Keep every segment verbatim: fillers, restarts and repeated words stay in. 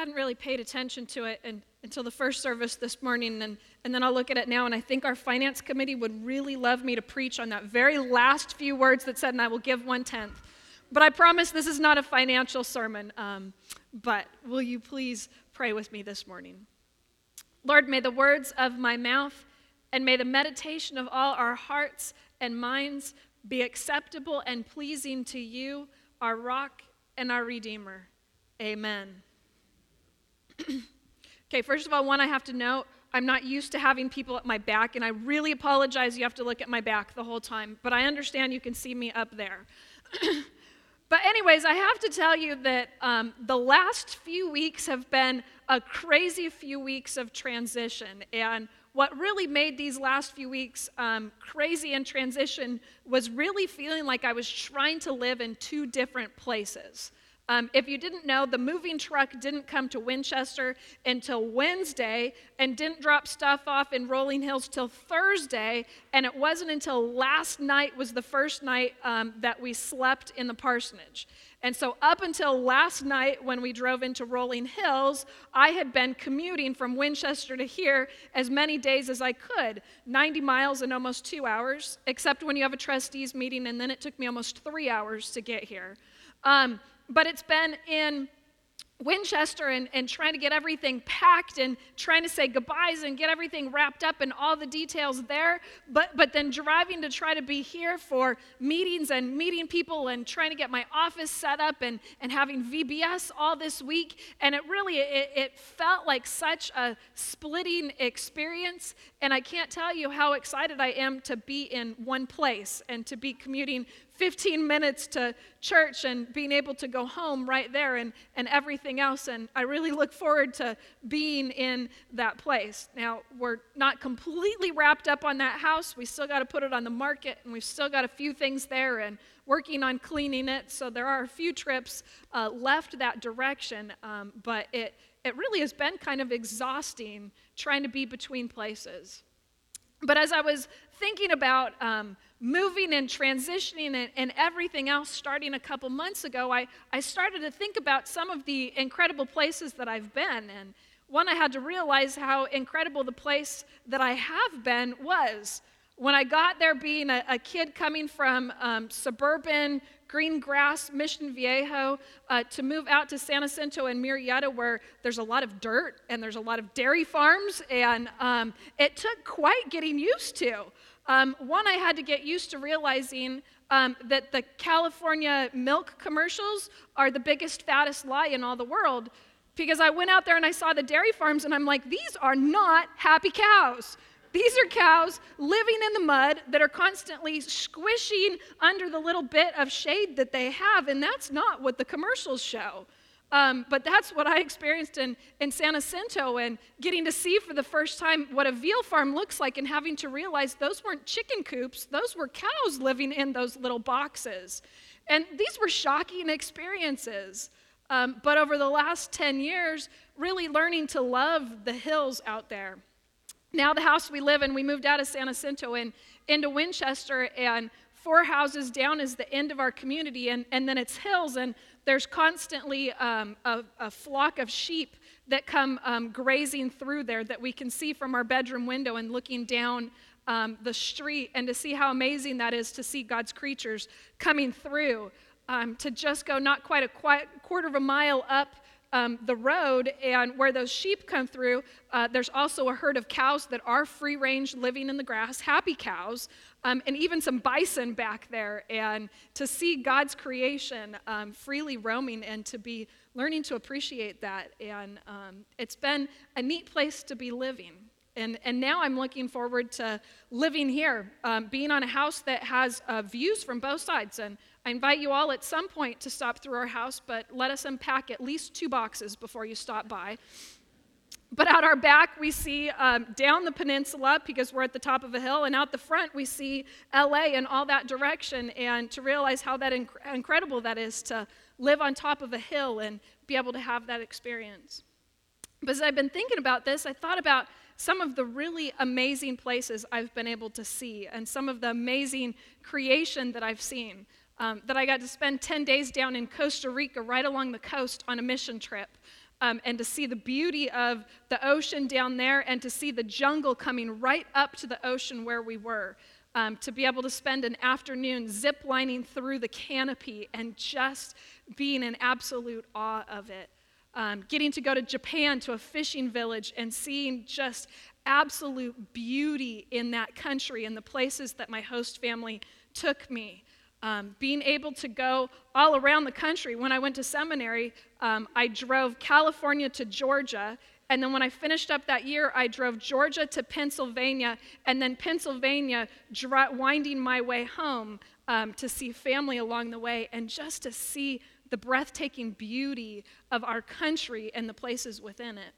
hadn't really paid attention to it and, until the first service this morning, and, and then I'll look at it now, and I think our finance committee would really love me to preach on that very last few words that said, and I will give one-tenth. But I promise this is not a financial sermon, um, but will you please pray with me this morning? Lord, may the words of my mouth and may the meditation of all our hearts and minds be acceptable and pleasing to you, our rock and our Redeemer. Amen. Okay, first of all, one I have to note, I'm not used to having people at my back, and I really apologize you have to look at my back the whole time, but I understand you can see me up there. But anyways, I have to tell you that um, the last few weeks have been a crazy few weeks of transition, and what really made these last few weeks um, crazy in transition was really feeling like I was trying to live in two different places. Um, if you didn't know, the moving truck didn't come to Winchester until Wednesday and didn't drop stuff off in Rolling Hills till Thursday, and it wasn't until last night was the first night um, that we slept in the parsonage. And so up until last night when we drove into Rolling Hills, I had been commuting from Winchester to here as many days as I could, ninety miles in almost two hours, except when you have a trustees meeting, and then it took me almost three hours to get here. Um, But it's been in Winchester and, and trying to get everything packed and trying to say goodbyes and get everything wrapped up and all the details there, but but then driving to try to be here for meetings and meeting people and trying to get my office set up and, and having V B S all this week. And it really, it, it felt like such a splitting experience, and I can't tell you how excited I am to be in one place and to be commuting fifteen minutes to church and being able to go home right there and, and everything else. And I really look forward to being in that place. Now, we're not completely wrapped up on that house. We still got to put it on the market, and we've still got a few things there and working on cleaning it. So there are a few trips uh, left that direction, um, but it, it really has been kind of exhausting trying to be between places. But as I was thinking about um, moving and transitioning and, and everything else starting a couple months ago, I, I started to think about some of the incredible places that I've been. And one, I had to realize how incredible the place that I have been was. When I got there, being a, a kid coming from um, suburban green grass Mission Viejo uh, to move out to San Jacinto and Murrieta, where there's a lot of dirt and there's a lot of dairy farms, and um, it took quite getting used to. Um, one, I had to get used to realizing um, that the California milk commercials are the biggest, fattest lie in all the world, because I went out there and I saw the dairy farms, and I'm like, these are not happy cows. These are cows living in the mud that are constantly squishing under the little bit of shade that they have, and that's not what the commercials show. Um, but that's what I experienced in, in San Jacinto, and getting to see for the first time what a veal farm looks like and having to realize those weren't chicken coops, those were cows living in those little boxes. And these were shocking experiences. Um, but over the last ten years, really learning to love the hills out there. Now the house we live in, we moved out of San Jacinto and into Winchester, and four houses down is the end of our community, and, and then it's hills, and there's constantly um, a, a flock of sheep that come um, grazing through there that we can see from our bedroom window and looking down um, the street, and to see how amazing that is to see God's creatures coming through, um, to just go not quite a quite quarter of a mile up Um, the road, and where those sheep come through, uh, there's also a herd of cows that are free range living in the grass, happy cows, um, and even some bison back there. And to see God's creation um, freely roaming and to be learning to appreciate that. And um, it's been a neat place to be living. And, and now I'm looking forward to living here, um, being on a house that has uh, views from both sides. And I invite you all at some point to stop through our house, but let us unpack at least two boxes before you stop by. But out our back, we see um, down the peninsula, because we're at the top of a hill, and out the front, we see L A and all that direction, and to realize how that inc- incredible that is to live on top of a hill and be able to have that experience. But as I've been thinking about this, I thought about some of the really amazing places I've been able to see, and some of the amazing creation that I've seen. Um, that I got to spend ten days down in Costa Rica, right along the coast on a mission trip. um, and to see the beauty of the ocean down there and to see the jungle coming right up to the ocean where we were. Um, to be able to spend an afternoon zip-lining through the canopy and just being in absolute awe of it. Um, getting to go to Japan, to a fishing village, and seeing just absolute beauty in that country and the places that my host family took me. Um, being able to go all around the country. When I went to seminary, um, I drove California to Georgia, and then when I finished up that year, I drove Georgia to Pennsylvania, and then Pennsylvania, dri- winding my way home um, to see family along the way, and just to see the breathtaking beauty of our country and the places within it.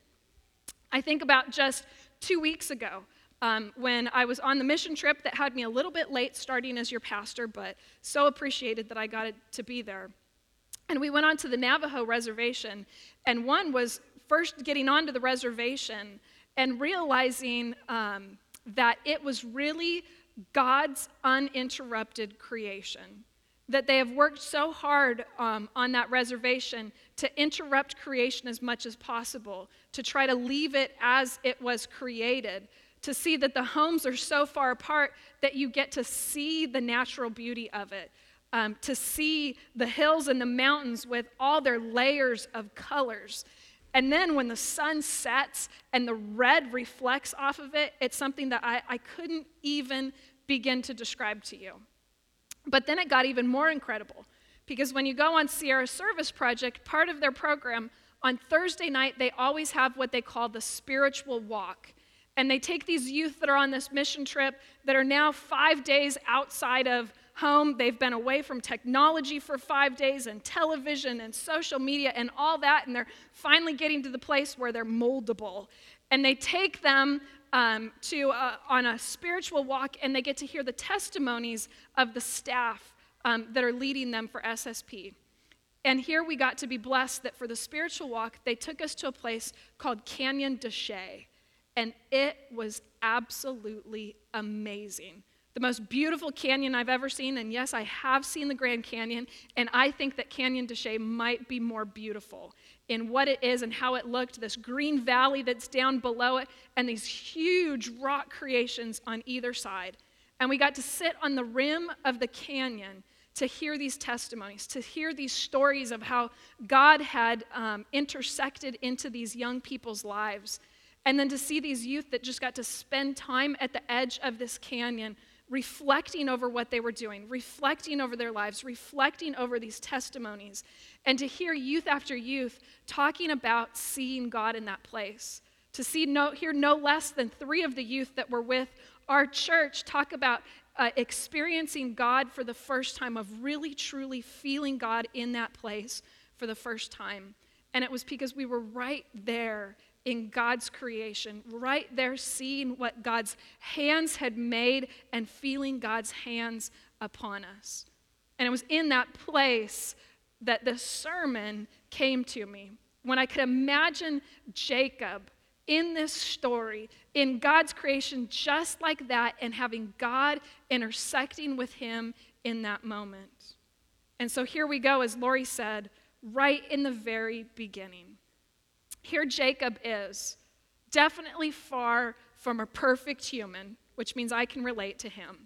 I think about just two weeks ago um, when I was on the mission trip that had me a little bit late starting as your pastor, but so appreciated that I got it to be there. And we went on to the Navajo reservation, and one was first getting onto the reservation and realizing um, that it was really God's uninterrupted creation. That they have worked so hard um, on that reservation to interrupt creation as much as possible, to try to leave it as it was created, to see that the homes are so far apart that you get to see the natural beauty of it, um, to see the hills and the mountains with all their layers of colors. And then when the sun sets and the red reflects off of it, it's something that I, I couldn't even begin to describe to you. But then it got even more incredible, because when you go on Sierra Service Project, part of their program, on Thursday night, they always have what they call the spiritual walk. And they take these youth that are on this mission trip that are now five days outside of home. They've been away from technology for five days and television and social media and all that, and they're finally getting to the place where they're moldable. And they take them um, to uh, on a spiritual walk, and they get to hear the testimonies of the staff um, that are leading them for S S P. And here we got to be blessed that for the spiritual walk, they took us to a place called Canyon de Chelly, and it was absolutely amazing. The most beautiful canyon I've ever seen, and yes, I have seen the Grand Canyon, and I think that Canyon de Chelly might be more beautiful in what it is and how it looked, this green valley that's down below it, and these huge rock creations on either side. And we got to sit on the rim of the canyon to hear these testimonies, to hear these stories of how God had um, intersected into these young people's lives, and then to see these youth that just got to spend time at the edge of this canyon reflecting over what they were doing, reflecting over their lives, reflecting over these testimonies, and to hear youth after youth talking about seeing God in that place. To see no, hear no less than three of the youth that were with our church talk about uh, experiencing God for the first time, of really truly feeling God in that place for the first time. And it was because we were right there in God's creation, right there seeing what God's hands had made and feeling God's hands upon us. And it was in that place that the sermon came to me, when I could imagine Jacob in this story, in God's creation just like that, and having God intersecting with him in that moment. And so here we go, as Lori said, right in the very beginning. Here Jacob is, definitely far from a perfect human, which means I can relate to him.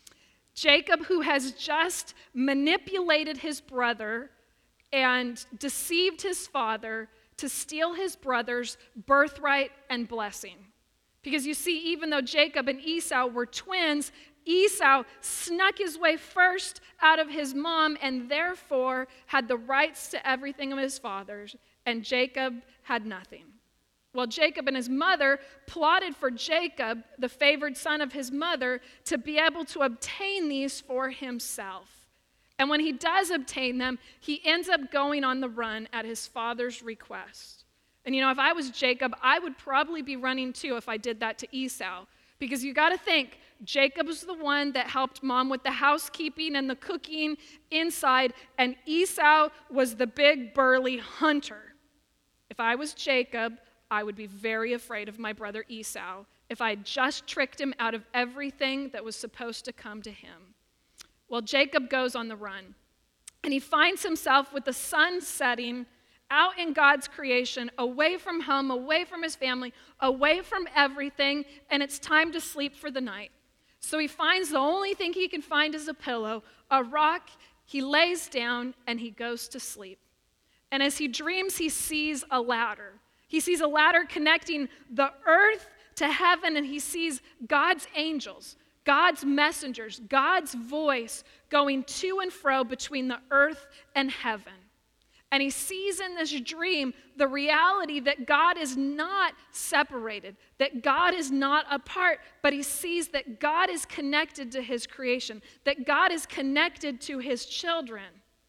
Jacob, who has just manipulated his brother and deceived his father to steal his brother's birthright and blessing. Because you see, even though Jacob and Esau were twins, Esau snuck his way first out of his mom and therefore had the rights to everything of his father's, and Jacob had nothing. Well, Jacob and his mother plotted for Jacob, the favored son of his mother, to be able to obtain these for himself. And when he does obtain them, he ends up going on the run at his father's request. And you know, if I was Jacob, I would probably be running too if I did that to Esau. Because you got to think, Jacob was the one that helped mom with the housekeeping and the cooking inside, and Esau was the big burly hunter. If I was Jacob, I would be very afraid of my brother Esau if I had just tricked him out of everything that was supposed to come to him. Well, Jacob goes on the run, and he finds himself with the sun setting out in God's creation, away from home, away from his family, away from everything, and it's time to sleep for the night. So he finds the only thing he can find is a pillow, a rock. He lays down and he goes to sleep. And as he dreams, he sees a ladder. He sees a ladder connecting the earth to heaven, and he sees God's angels, God's messengers, God's voice going to and fro between the earth and heaven. And he sees in this dream the reality that God is not separated, that God is not apart, but he sees that God is connected to his creation, that God is connected to his children.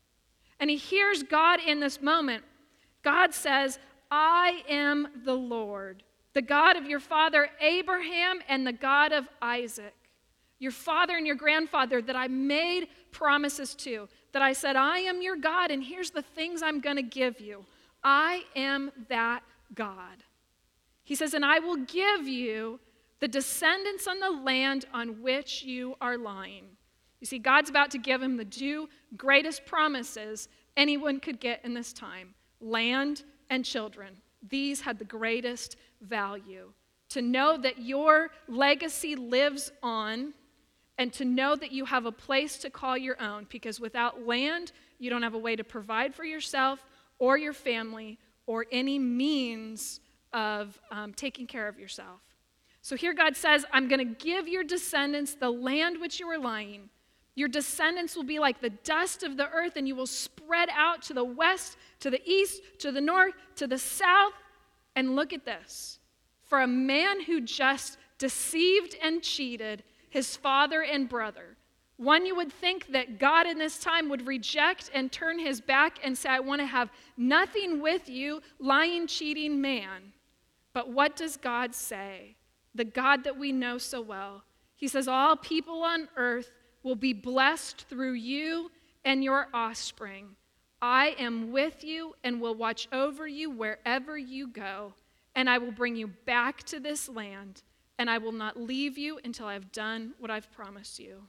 And he hears God in this moment. God says, I am the Lord, the God of your father Abraham and the God of Isaac, your father and your grandfather that I made promises to, that I said, I am your God, and here's the things I'm going to give you. I am that God. He says, and I will give you the descendants on the land on which you are lying. You see, God's about to give him the two greatest promises anyone could get in this time, land and children. These had the greatest value. To know that your legacy lives on, and to know that you have a place to call your own, because without land, you don't have a way to provide for yourself or your family or any means of um, taking care of yourself. So here God says, I'm going to give your descendants the land which you are lying. Your descendants will be like the dust of the earth, and you will spread out to the west, to the east, to the north, to the south. And look at this. For a man who just deceived and cheated his father and brother, one you would think that God in this time would reject and turn his back and say, I want to have nothing with you, lying, cheating man. But what does God say? The God that we know so well. He says, all people on earth will be blessed through you and your offspring. I am with you and will watch over you wherever you go, and I will bring you back to this land, and I will not leave you until I've done what I've promised you.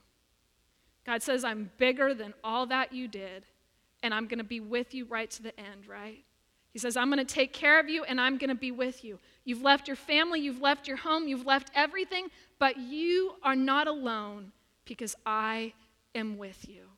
God says, I'm bigger than all that you did, and I'm going to be with you right to the end, right? He says, I'm going to take care of you, and I'm going to be with you. You've left your family, you've left your home, you've left everything, but you are not alone because I am with you.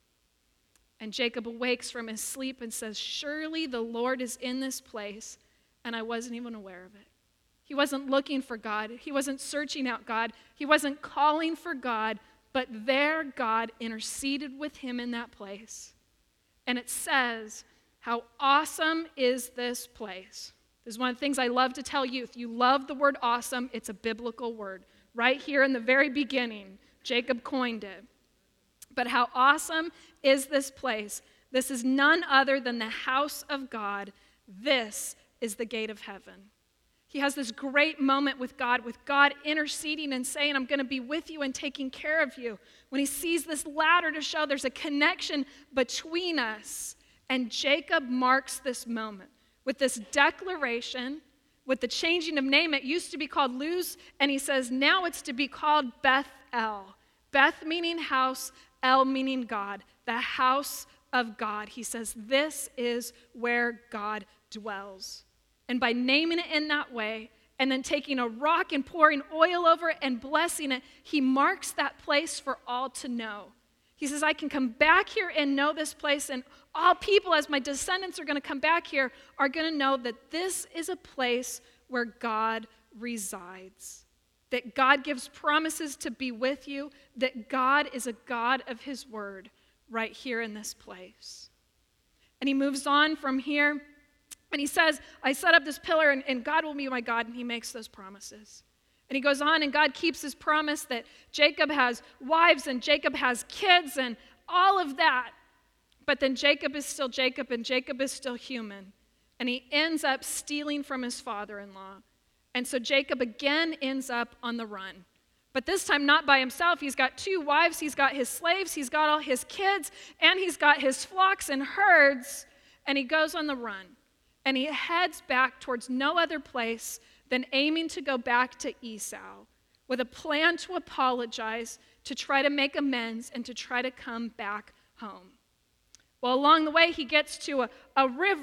And Jacob awakes from his sleep and says, surely the Lord is in this place, and I wasn't even aware of it. He wasn't looking for God. He wasn't searching out God. He wasn't calling for God, but there God interceded with him in that place. And it says, how awesome is this place? This is one of the things I love to tell youth. You love the word awesome. It's a biblical word. Right here in the very beginning, Jacob coined it. But how awesome is this place? This is none other than the house of God. This is the gate of heaven. He has this great moment with God, with God interceding and saying, I'm going to be with you and taking care of you. When he sees this ladder to show there's a connection between us. And Jacob marks this moment with this declaration, with the changing of name. It used to be called Luz, and he says now it's to be called Beth-el. Beth meaning house, El meaning God, the house of God. He says this is where God dwells. And by naming it in that way, and then taking a rock and pouring oil over it and blessing it, he marks that place for all to know. He says, I can come back here and know this place, and all people, as my descendants are going to come back here, are going to know that this is a place where God resides. That God gives promises to be with you, that God is a God of his word right here in this place. And he moves on from here, and he says, I set up this pillar, and, and God will be my God, and he makes those promises. And he goes on, and God keeps his promise that Jacob has wives, and Jacob has kids, and all of that. But then Jacob is still Jacob, and Jacob is still human. And he ends up stealing from his father-in-law. And so Jacob again ends up on the run. But this time not by himself. He's got two wives, he's got his slaves, he's got all his kids, and he's got his flocks and herds, and he goes on the run. And he heads back towards no other place than aiming to go back to Esau with a plan to apologize, to try to make amends, and to try to come back home. Well, along the way, he gets to a, a river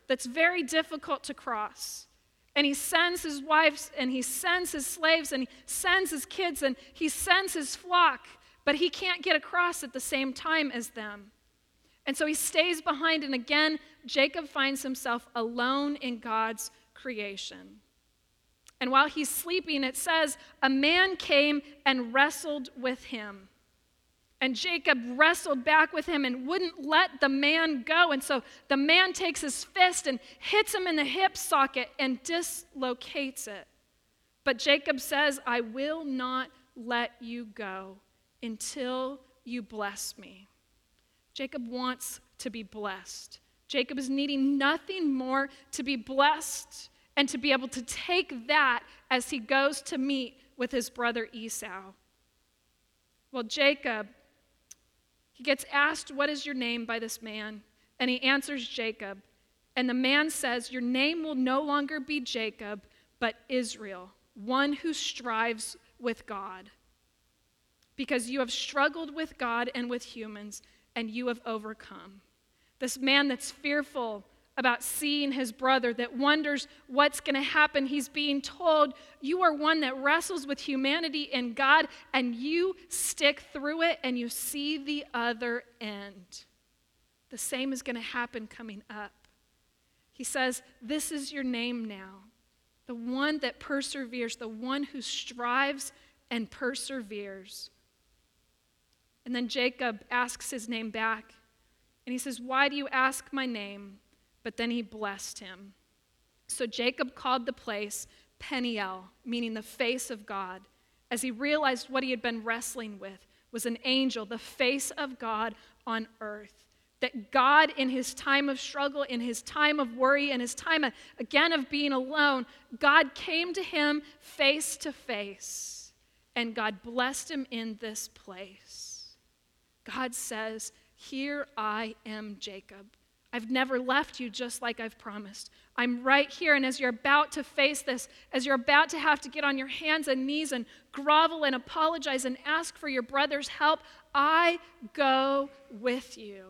that's very difficult to cross. And he sends his wives, and he sends his slaves, and he sends his kids, and he sends his flock, but he can't get across at the same time as them. And so he stays behind, and again, Jacob finds himself alone in God's creation. And while he's sleeping, it says, a man came and wrestled with him. And Jacob wrestled back with him and wouldn't let the man go. And so the man takes his fist and hits him in the hip socket and dislocates it. But Jacob says, I will not let you go until you bless me. Jacob wants to be blessed. Jacob is needing nothing more to be blessed and to be able to take that as he goes to meet with his brother Esau. Well, Jacob, he gets asked, what is your name by this man? And he answers Jacob. And the man says, your name will no longer be Jacob, but Israel, one who strives with God. Because you have struggled with God and with humans, and you have overcome. This man that's fearful about seeing his brother, that wonders what's going to happen, he's being told, you are one that wrestles with humanity and God, and you stick through it and you see the other end. The same is going to happen coming up. He says, this is your name now, the one that perseveres, the one who strives and perseveres. And then Jacob asks his name back, and he says, why do you ask my name? But then he blessed him. So Jacob called the place Peniel, meaning the face of God, as he realized what he had been wrestling with was an angel, the face of God on earth. That God, in his time of struggle, in his time of worry, in his time, of, again, of being alone, God came to him face to face, and God blessed him in this place. God says, here I am, Jacob. I've never left you just like I've promised. I'm right here, and as you're about to face this, as you're about to have to get on your hands and knees and grovel and apologize and ask for your brother's help, I go with you.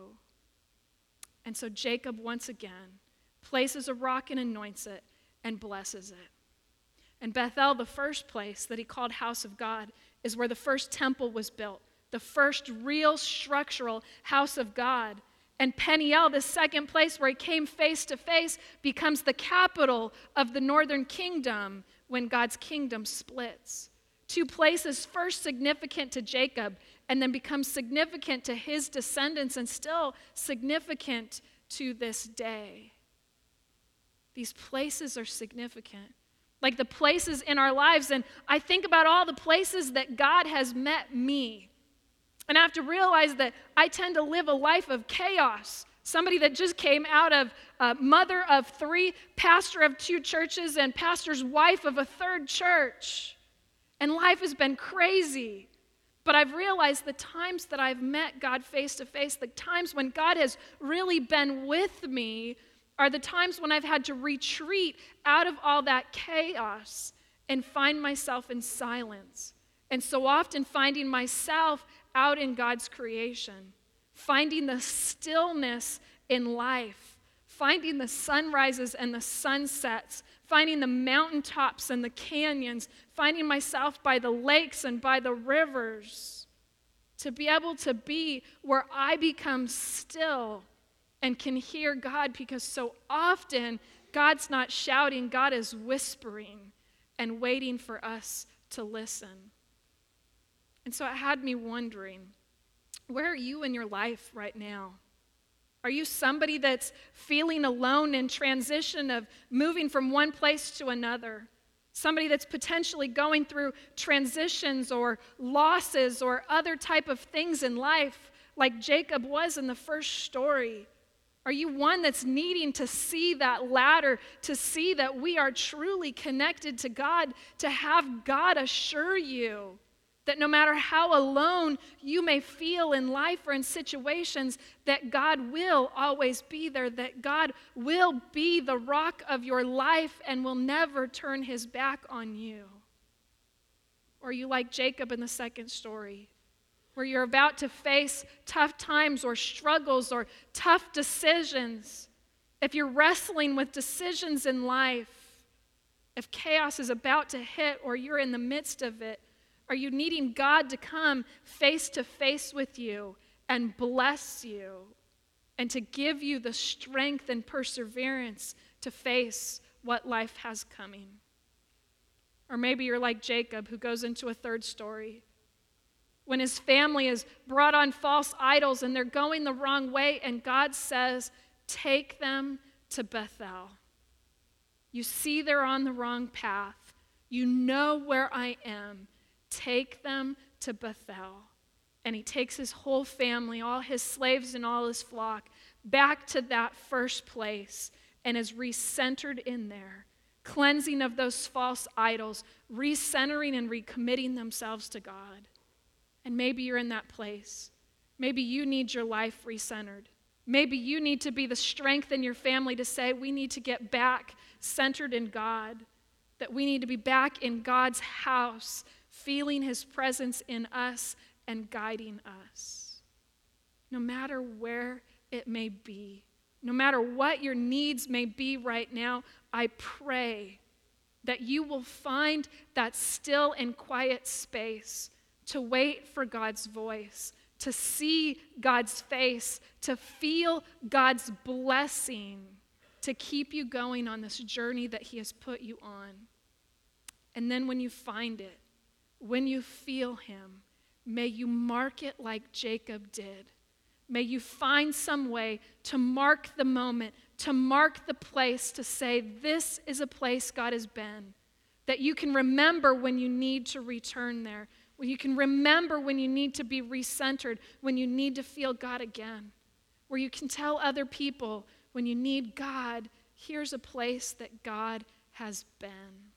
And so Jacob once again places a rock and anoints it and blesses it. And Bethel, the first place that he called house of God, is where the first temple was built, the first real structural house of God. And Peniel, the second place where he came face to face, becomes the capital of the northern kingdom when God's kingdom splits. Two places first significant to Jacob and then become significant to his descendants and still significant to this day. These places are significant. Like the places in our lives, and I think about all the places that God has met me. And I have to realize that I tend to live a life of chaos. Somebody that just came out of uh, mother of three, pastor of two churches, and pastor's wife of a third church. And life has been crazy. But I've realized the times that I've met God face to face, the times when God has really been with me, are the times when I've had to retreat out of all that chaos and find myself in silence. And so often finding myself out in God's creation, finding the stillness in life, finding the sunrises and the sunsets, finding the mountaintops and the canyons, finding myself by the lakes and by the rivers, to be able to be where I become still and can hear God, because so often God's not shouting, God is whispering and waiting for us to listen. And so it had me wondering, where are you in your life right now? Are you somebody that's feeling alone in transition of moving from one place to another? Somebody that's potentially going through transitions or losses or other type of things in life like Jacob was in the first story? Are you one that's needing to see that ladder, to see that we are truly connected to God, to have God assure you that no matter how alone you may feel in life or in situations, that God will always be there, that God will be the rock of your life and will never turn his back on you? Or are you like Jacob in the second story, where you're about to face tough times or struggles or tough decisions, If you're wrestling with decisions in life, if chaos is about to hit or you're in the midst of it, are you needing God to come face to face with you and bless you and to give you the strength and perseverance to face what life has coming? Or maybe you're like Jacob, who goes into a third story. When his family is brought on false idols and they're going the wrong way, and God says, take them to Bethel. You see they're on the wrong path. You know where I am. Take them to Bethel. And he takes his whole family, all his slaves and all his flock, back to that first place and is recentered in there, cleansing of those false idols, recentering and recommitting themselves to God. And maybe you're in that place. Maybe you need your life recentered. Maybe you need to be the strength in your family to say, we need to get back centered in God, that we need to be back in God's house, feeling his presence in us and guiding us. No matter where it may be, no matter what your needs may be right now, I pray that you will find that still and quiet space to wait for God's voice, to see God's face, to feel God's blessing, to keep you going on this journey that he has put you on. And then when you find it, when you feel him, may you mark it like Jacob did. May you find some way to mark the moment, to mark the place, to say, this is a place God has been, that you can remember when you need to return there, when you can remember when you need to be recentered, when you need to feel God again, where you can tell other people when you need God, here's a place that God has been.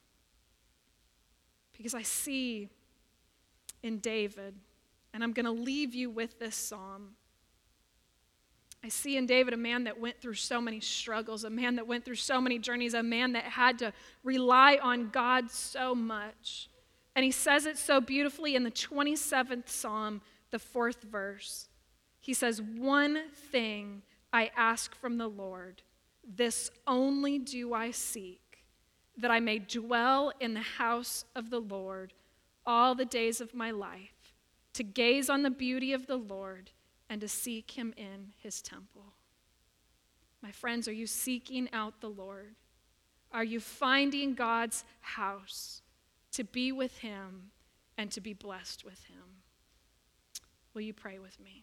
Because I see in David, and I'm going to leave you with this psalm. I see in David a man that went through so many struggles, a man that went through so many journeys, a man that had to rely on God so much. And he says it so beautifully in the twenty-seventh Psalm, the fourth verse. He says, one thing I ask from the Lord, this only do I seek, that I may dwell in the house of the Lord all the days of my life, to gaze on the beauty of the Lord and to seek him in his temple. My friends, are you seeking out the Lord? Are you finding God's house to be with him and to be blessed with him? Will you pray with me?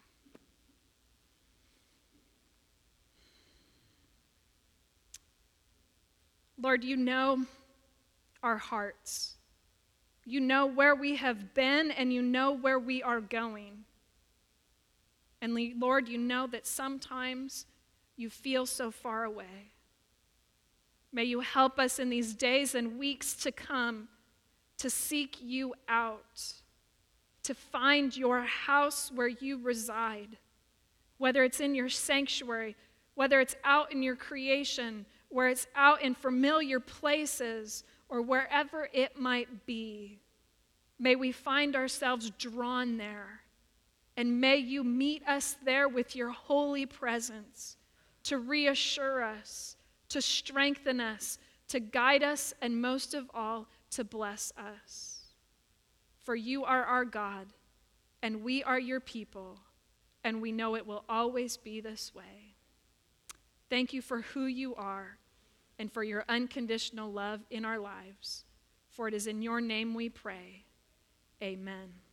Lord, you know our hearts. You know where we have been, and you know where we are going. And Lord, you know that sometimes you feel so far away. May you help us in these days and weeks to come to seek you out, to find your house where you reside, whether it's in your sanctuary, whether it's out in your creation, where it's out in familiar places, or wherever it might be. May we find ourselves drawn there. And may you meet us there with your holy presence to reassure us, to strengthen us, to guide us, and most of all, to bless us. For you are our God, and we are your people, and we know it will always be this way. Thank you for who you are and for your unconditional love in our lives. For it is in your name we pray. Amen.